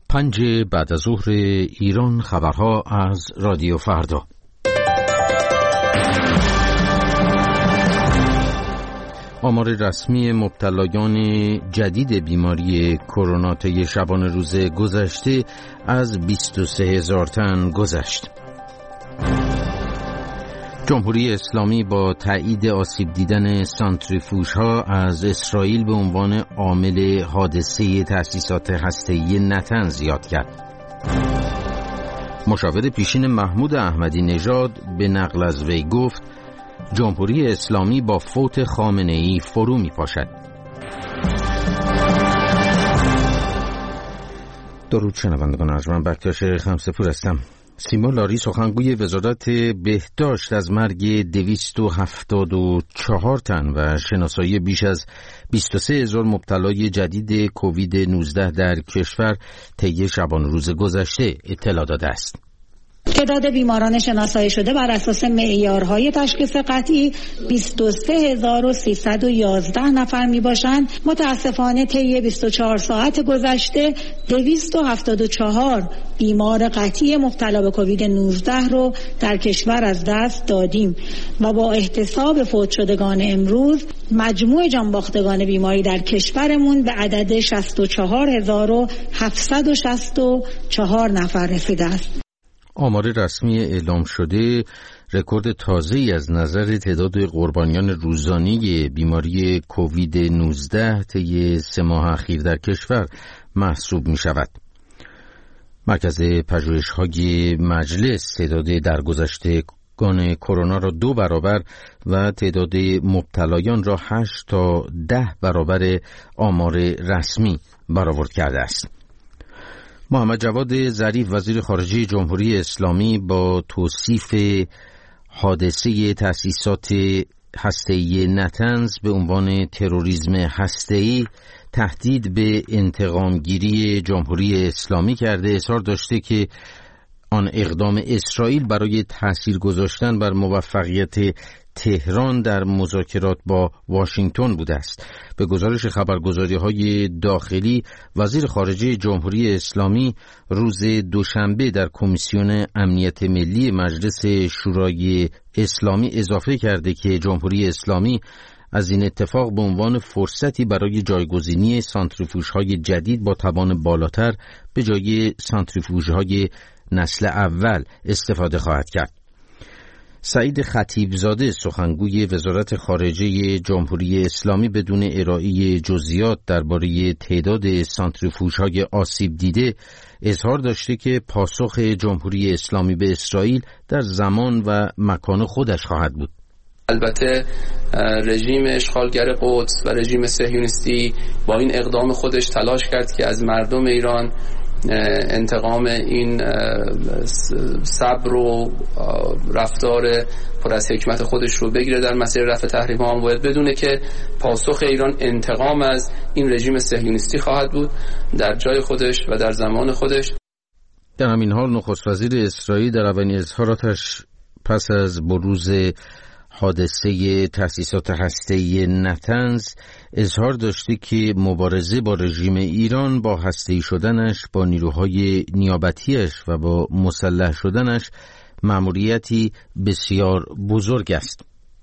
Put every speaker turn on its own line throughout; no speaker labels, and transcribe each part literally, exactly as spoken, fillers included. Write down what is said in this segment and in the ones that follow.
پنج بعد از ظهر ایران، خبرها از رادیو فردا. آمار رسمی مبتلایان جدید بیماری کرونا طی شبانه روز گذشته از بیست و سه هزار تن گذشت. جمهوری اسلامی با تایید آسیب دیدن سانتریفوژها از اسرائیل به عنوان عامل حادثه تأسیسات هسته‌ای نتنز یاد کرد. مشاور پیشین محمود احمدی نژاد به نقل از وی گفت جمهوری اسلامی با فوت خامنه‌ای فرو می‌پاشد. درود شنوندگان ارجمند، بکتاش خمسه‌پور هستم. سیما لاری سخنگوی وزارت بهداشت از مرگ دویست و هفتاد و چهار تن و شناسایی بیش از بیست و سه هزار مبتلای جدید کووید نوزده در کشور طی شبانه روز گذشته اطلاع داده است.
تعداد بیماران شناسایی شده بر اساس معیارهای تشخیص قطعی بیست و سه هزار و سیصد و یازده نفر می باشند. متاسفانه طی بیست و چهار ساعت گذشته دویست و هفتاد و چهار بیمار قطعی مبتلا به کووید نوزده رو در کشور از دست دادیم و با احتساب فوت شدگان امروز مجموع جانباختگان بیماری در کشورمون به عدد شصت و چهار هزار و هفتصد و شصت و چهار نفر رسیده است.
آمار رسمی اعلام شده رکورد تازه‌ای از نظر تعداد قربانیان روزانه بیماری کووید نوزده طی سه ماه اخیر در کشور محسوب می شود. مرکز پژوهش‌های مجلس تعداد درگذشتگان کرونا را دو برابر و تعداد مبتلایان را هشت تا ده برابر آمار رسمی برآورد کرده است. محمد جواد ظریف وزیر خارجه جمهوری اسلامی با توصیف حادثه تأسیسات هسته‌ای نتنز به عنوان تروریسم هسته‌ای تهدید به انتقامگیری جمهوری اسلامی کرده اظهار داشته که آن اقدام اسرائیل برای تأثیر گذاشتن بر موفقیت تهران در مذاکرات با واشنگتن بوده است. به گزارش خبرگزاری‌های داخلی، وزیر خارجه جمهوری اسلامی روز دوشنبه در کمیسیون امنیت ملی مجلس شورای اسلامی اضافه کرده که جمهوری اسلامی از این اتفاق به عنوان فرصتی برای جایگزینی سانتریفوژهای جدید با توان بالاتر به جای سانتریفوژهای نسل اول استفاده خواهد کرد. سعید خطیبزاده سخنگوی وزارت خارجه جمهوری اسلامی بدون ارائه جزئیات درباره تعداد سانتریفوژهای آسیب دیده اظهار داشته که پاسخ جمهوری اسلامی به اسرائیل در زمان و مکان خودش خواهد بود.
البته رژیم اشغالگر قدس و رژیم صهیونیستی با این اقدام خودش تلاش کرد که از مردم ایران انتقام این صبر و رفتار پر از حکمت خودش رو بگیره در مسیر رفع تحریم ها. هم باید بدونه که پاسخ ایران انتقام از این رژیم صهیونیستی خواهد بود در جای خودش و در زمان خودش.
در همین حال نخست وزیر اسرائیل در اولین اظهاراتش پس از بروز حادثه تأسیسات هسته‌ای نتنز اظهار داشته که مبارزه با رژیم ایران با هسته‌ای شدنش، با نیروهای نیابتیش و با مسلح شدنش مأموریتی بسیار بزرگ است.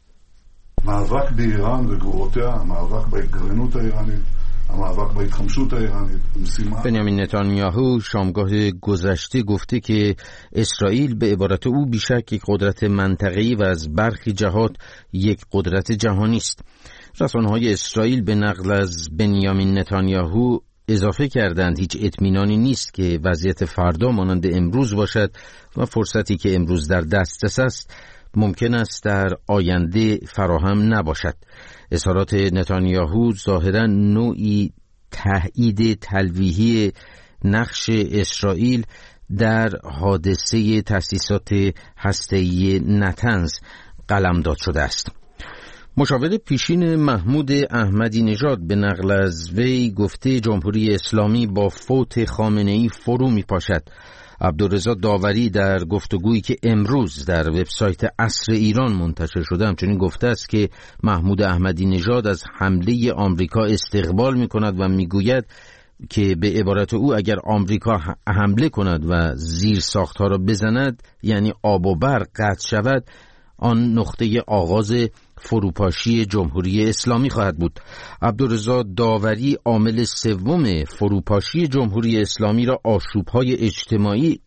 מאבק באיראן וגרורותיה, מאבק בהתגרענות האיראנית, המאבק בהתחמשות האיראנית, משימה.
بنیامین نتانیاهو شامگاه گذشته گفته که اسرائیل به عبارت او بیشک یک قدرت منطقه‌ای و از برخی جهات یک قدرت جهانی است. رسانه‌های اسرائیل به نقل از بنیامین نتانیاهو اضافه کردند هیچ اطمینانی نیست که وضعیت فردا مانند امروز باشد و فرصتی که امروز در دسترس است ممکن است در آینده فراهم نباشد. اظهارات نتانیاهو ظاهراً نوعی تایید تلویحی نقش اسرائیل در حادثه تأسیسات هسته‌ای نتنز قلمداد شده است. مشاور پیشین محمود احمدی نژاد به نقل از وی گفته جمهوری اسلامی با فوت خامنه‌ای فرو می‌پاشد. عبدالرضا داوری در گفتگویی که امروز در وبسایت عصر ایران منتشر شده همچنین گفته است که محمود احمدی نژاد از حمله آمریکا استقبال می‌کند و می‌گوید که به عبارت او اگر آمریکا حمله کند و زیر ساختها را بزند، یعنی آب و برق قطع شود، آن نقطه آغاز فروپاشی جمهوری اسلامی خواهد بود. عبدالرضا داوری عامل سوم فروپاشی جمهوری اسلامی را آشوب‌های اجتماعی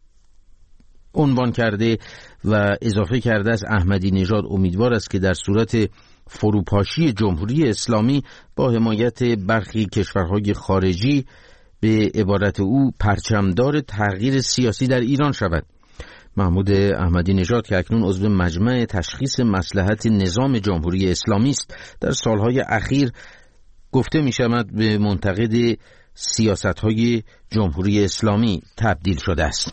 عنوان کرده و اضافه کرده است احمدی نژاد امیدوار است که در صورت فروپاشی جمهوری اسلامی با حمایت برخی کشورهای خارجی به عبارت او پرچمدار تغییر سیاسی در ایران شود. محمود احمدی نژاد که اکنون عضو مجمع تشخیص مصلحت نظام جمهوری اسلامی است، در سالهای اخیر گفته می شود به منتقد سیاست‌های جمهوری اسلامی تبدیل شده است.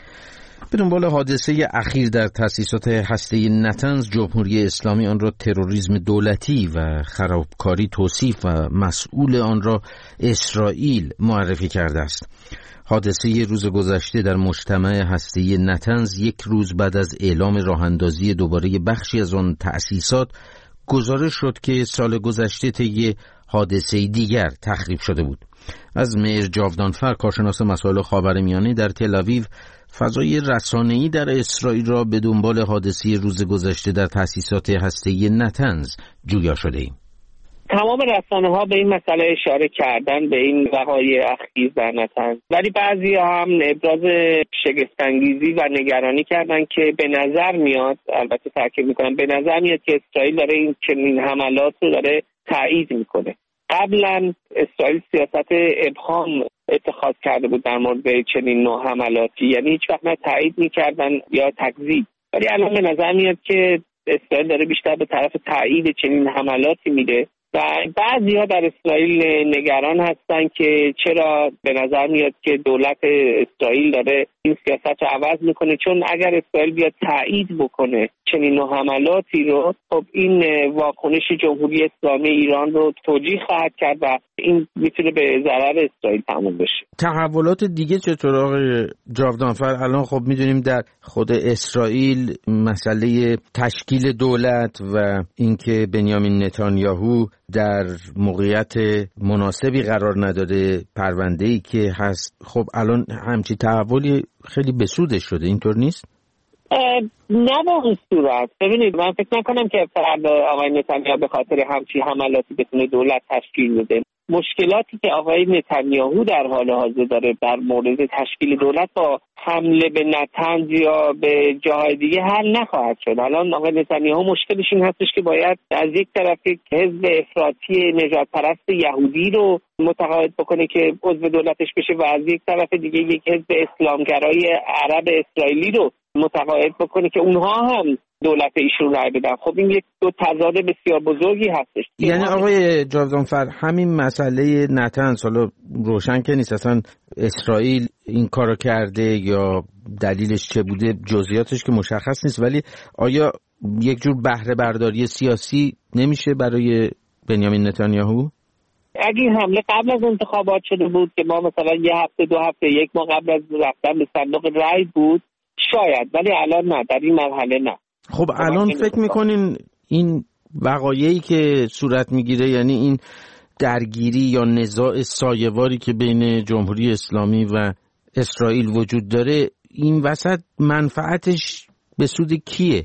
به دنبال حادثه اخیر در تأسیسات هسته‌ای نتنز، جمهوری اسلامی آن را تروریسم دولتی و خرابکاری توصیف و مسئول آن را اسرائیل معرفی کرده است. حادثه روز گذشته در مجتمع هسته‌ای نتنز یک روز بعد از اعلام راه‌اندازی دوباره بخشی از آن تأسیسات گزارش شد که سال گذشته طی حادثه دیگر تخریب شده بود. از مهر جاودانفر، کارشناس مسائل خاورمیانه در تل‌آویو، فضای رسانه‌ای در اسرائیل را به دنبال حادثه روز گذشته در تأسیسات هسته‌ای نتنز جویا شده ایم.
تمام رسانه‌ها به این مسئله اشاره کردن، به این وقایع اخیر در نتنز، ولی بعضی‌ها هم ابراز شگفت‌انگیزی و نگرانی کردن که به نظر میاد، البته تاکید می‌کنم، به نظر میاد که اسرائیل داره این چنین حملات رو داره تایید می‌کنه. قبلا اسرائیل سیاست ابهام اتخاذ کرده بود در مورد چنین نوع حملاتی، یعنی هیچ وقت نه تایید می‌کردن یا تکذیب، ولی الان به نظر میاد که اسرائیل داره بیشتر به طرف تایید چنین حملاتی میره و بعضی‌ها در اسرائیل نگران هستن که چرا به نظر میاد که دولت اسرائیل داره این سیاست رو عوض میکنه، چون اگر اسرائیل بیاد تایید بکنه چنین نوع حملاتی رو، خب این واکنش جمهوری اسلامی ایران رو توجیه خواهد کرد و این میتونه به ضرر اسرائیل تموم بشه.
تحولات دیگه چطور آقای جاودانفر؟ الان خب میدونیم در خود اسرائیل مسئله تشکیل دولت و اینکه بنیامین نتانیاهو در موقعیت مناسبی قرار نداده، پرونده‌ای که هست، خب الان همچی تحولی خیلی بسودش شده، اینطور نیست؟
نه به اون صورت. ببینید، من فکر نکنم که فردا آقای نتانیاهو به خاطر همچی حملاتی بتونه دولت تشکیل بده. مشکلاتی که آقای نتانیاهو در حال حاضر داره در مورد تشکیل دولت با حمله به نتنز یا به جاهای دیگه حل نخواهد شد. الان آقای نتانیاهو مشکلش این هستش که باید از یک طرف یک حزب افراطی نژاد پرست یهودی رو متقاعد بکنه که عضو دولتش بشه و از یک طرف دیگه یک حزب اسلامگرای عرب اسرائیلی رو متقاعد بکنه که اونها هم دولت ایشون رای بدن. خب این یک دو تضاد بسیار بزرگی هستش.
یعنی آقای جاودانفر همین مسئله نتنز، حالا روشن که نیست اصلا اسرائیل این کارو کرده یا دلیلش چه بوده، جزئیاتش که مشخص نیست، ولی آیا یک جور بهره برداری سیاسی نمیشه برای بنیامین نتانیاهو؟
اگه این حمله قبل از انتخابات شده بود که ما مثلا یه هفته دو هفته یک ماه قبل از رفتن به صندوق رای بود شاید، ولی الان نه، در این مرحله نه.
خب الان فکر میکنین این وقایعی که صورت میگیره، یعنی این درگیری یا نزاع سایه‌واری که بین جمهوری اسلامی و اسرائیل وجود داره، این وسط منفعتش به سود کیه؟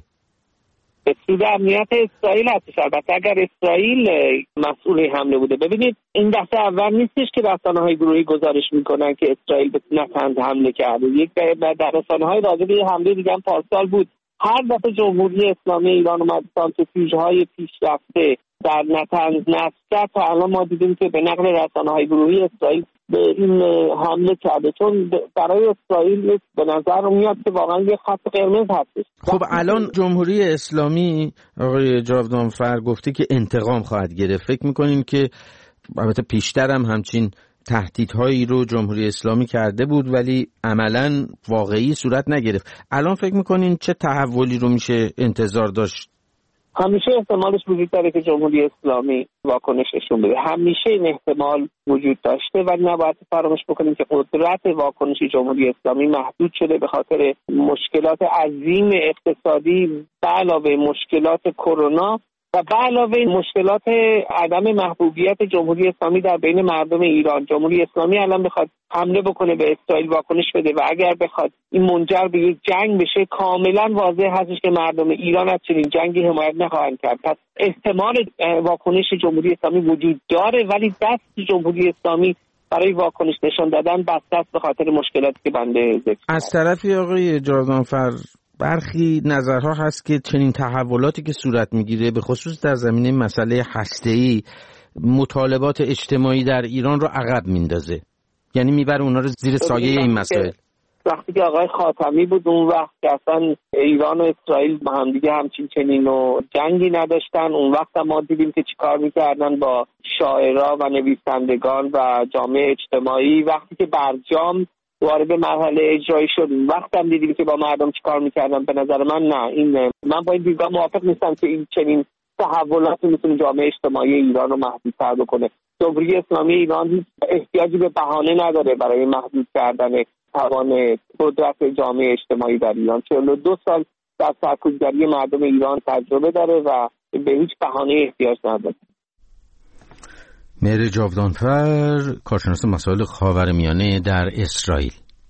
به سود امنیت اسرائیل هستش. البته اگر اسرائیل مسئول حمله بوده. ببینید، این دفعه اول نیستش که رسانه‌های گروهی گزارش میکنن که اسرائیل به نتنز حمله کرده. یک در رسانه‌های راجع به حمله دیگه هم پارسال بود. هر دفعه جمهوری اسلامی ایران اومد سانتریفیوژهای پیشرفته در نتنز نصب کرد تا الان ما دیدیم که به نقل رسانه‌های گروهی اسرائیل به این حمله کرده، چون برای اسرائیل به نظر میاد که واقعا یه خط قرمز هستش.
خب الان جمهوری اسلامی آقای جاودانفر گفته که انتقام خواهد گرفت. فکر میکنین که البته پیشتر هم همچین تهدیدهایی رو جمهوری اسلامی کرده بود ولی عملاً واقعی صورت نگرفت، الان فکر میکنین چه تحولی رو میشه انتظار داشت؟
همیشه احتمالش وجود داره که جمهوری اسلامی واکنش نشون بده. همیشه این احتمال وجود داشته و نباید فراموش بکنیم که قدرت واکنش جمهوری اسلامی محدود شده به خاطر مشکلات عظیم اقتصادی به علاوه مشکلات کرونا و به علاوه مشکلات عدم محبوبیت جمهوری اسلامی در بین مردم ایران. جمهوری اسلامی الان بخواد حمله بکنه به اسرائیل، واکنش بده و اگر بخواد این منجر به یک جنگ بشه، کاملا واضح هستش که مردم ایران از چنین جنگی حمایت نخواهند کرد. پس احتمال واکنش جمهوری اسلامی وجود داره، ولی دست جمهوری اسلامی برای واکنش نشان دادن بسته است به خاطر مشکلاتی که بنده ذکر کردم.
از طرفی آقای جاودانفر برخی نظرها هست که چنین تحولاتی که صورت میگیره به خصوص در زمینه مسئله هسته‌ای مطالبات اجتماعی در ایران رو عقب میندازه، یعنی میبره اونا رو زیر سایه این مسائل.
وقتی که آقای خاتمی بود اون وقت که اصلا ایران و اسرائیل با هم دیگه همچین چنین و جنگی نداشتن، اون وقت ما دیدیم که چیکار میکردن با شاعرها و نویسندگان و جامعه اجتماعی. وقتی که برجام وارد مرحله اجرایی شد وقت هم دیدیم که با مردم چیکار میکردن. به نظر من نه، این من با این دیدگاه موافق نیستم که این چنین تحولاتی میتونه جامعه اجتماعی ایران رو محدودتر بکنه. جمهوری اسلامی ایران هیچ احتیاجی به بهانه نداره برای محدود کردن توان قدرت جامعه اجتماعی در ایران. چهل و دو سال در سرکوبگری مردم ایران تجربه داره و به هیچ بهانه احتیاج نداره.
مهر جاودانفر، کارشناس مسائل خاورمیانه در اسرائیل.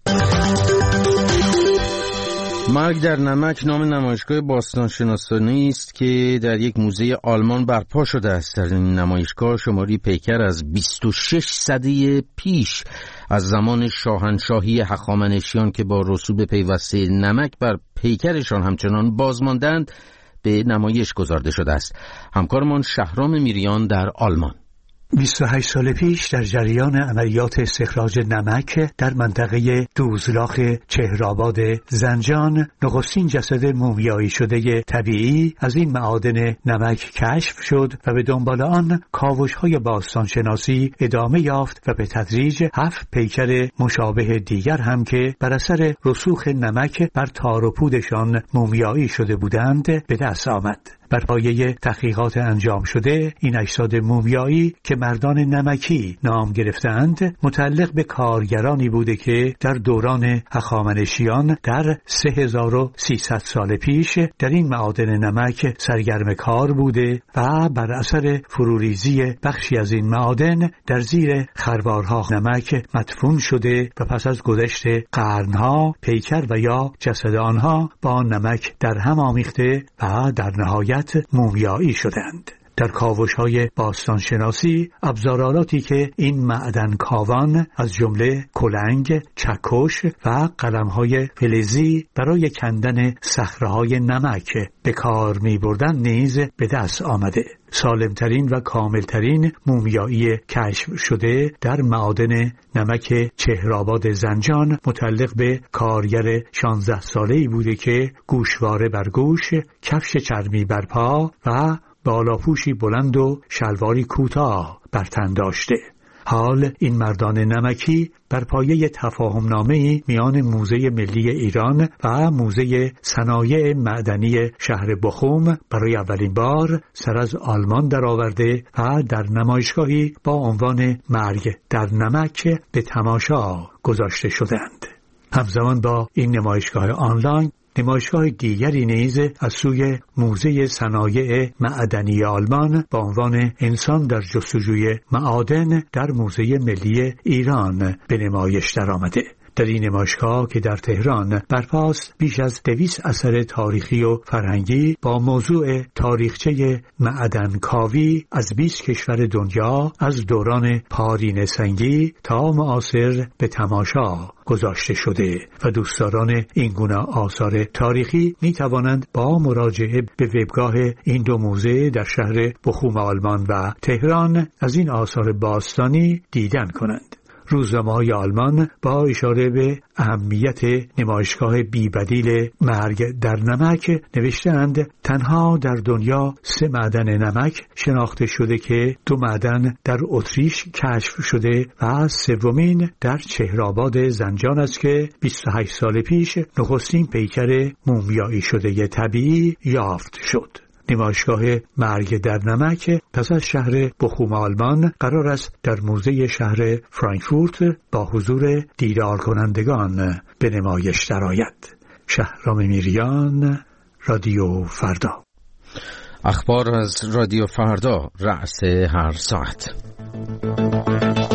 مرگ در نمک نام نمایشگاه باستانشناسانی است که در یک موزه آلمان برپا شده است. در این نمایشگاه شماری پیکر از بیست و شش سده پیش از زمان شاهنشاهی هخامنشیان که با رسوب پیوسته نمک بر پیکرشان همچنان بازماندند به نمایش گذارده شده است. همکارمان شهرام میریان در آلمان.
بیست و هشت سال پیش در جریان عملیات استخراج نمک در منطقه دوزلاخ چهرآباد زنجان نخستین جسد مومیایی شده طبیعی از این معادن نمک کشف شد و به دنبال آن کاوش‌های باستانشناسی ادامه یافت و به تدریج هفت پیکر مشابه دیگر هم که بر اثر رسوخ نمک بر تار و پودشان مومیایی شده بودند به دست آمد. بر پایه تحقیقات انجام شده این اجساد مومیایی که مردان نمکی نام گرفتند متعلق به کارگرانی بوده که در دوران هخامنشیان در سه هزار و سیصد سال پیش در این معادن نمک سرگرم کار بوده و بر اثر فروریزی بخشی از این معادن در زیر خروارها نمک مدفون شده و پس از گذشت قرنها پیکر و یا جسد آنها با نمک در هم آمیخته و در نهایت مومیایی شدند. در کاوش‌های باستانشناسی ابزارالاتی که این معدن کاوان از جمله کلنگ، چکش و قلم‌های فلزی برای کندن صخره‌های نمک به کار می‌بردند نیز به دست آمده. سالمترین و کاملترین مومیایی کشف شده در معادن نمک چهرآباد زنجان متعلق به کارگر شانزده ساله‌ای بوده که گوشواره بر گوش، کفش چرمی بر پا و بالاپوشی بلند و شلواری کوتاه بر تن داشته. حال این مردان نمکی بر پایه تفاهمنامه‌ای میان موزه ملی ایران و موزه صنایع معدنی شهر بخوم برای اولین بار سر از آلمان درآورده و در نمایشگاهی با عنوان مرگ در نمک به تماشا گذاشته شدند. همزمان با این نمایشگاه آنلاین نمایشگاه دیگری نیز از سوی موزه صنایع معدنی آلمان با عنوان انسان در جستجوی معادن در موزه ملی ایران به نمایش درآمده. در این نمایشگاه که در تهران برپاست بیش از دویست اثر تاریخی و فرهنگی با موضوع تاریخچه معدن کاوی از بیست کشور دنیا از دوران پارین سنگی تا معاصر به تماشا گذاشته شده و دوستداران این گونه آثار تاریخی می توانند با مراجعه به وبگاه این دو موزه در شهر بخوم آلمان و تهران از این آثار باستانی دیدن کنند. روزنامه‌های آلمان با اشاره به اهمیت نمایشگاه بی‌بدیل مرگ در نمک نوشتند تنها در دنیا سه معدن نمک شناخته شده که دو معدن در اتریش کشف شده و سومین در چهرآباد زنجان است که بیست و هشت سال پیش نخستین پیکر مومیایی شده طبیعی یافت شد. نمایشگاه مرگ در نمک پس از شهر بخوم آلمان قرار است در موزه شهر فرانکفورت با حضور دیدار کنندگان به نمایش درآید. شهرام میریان، رادیو فردا.
اخبار از رادیو فردا، رأس هر ساعت.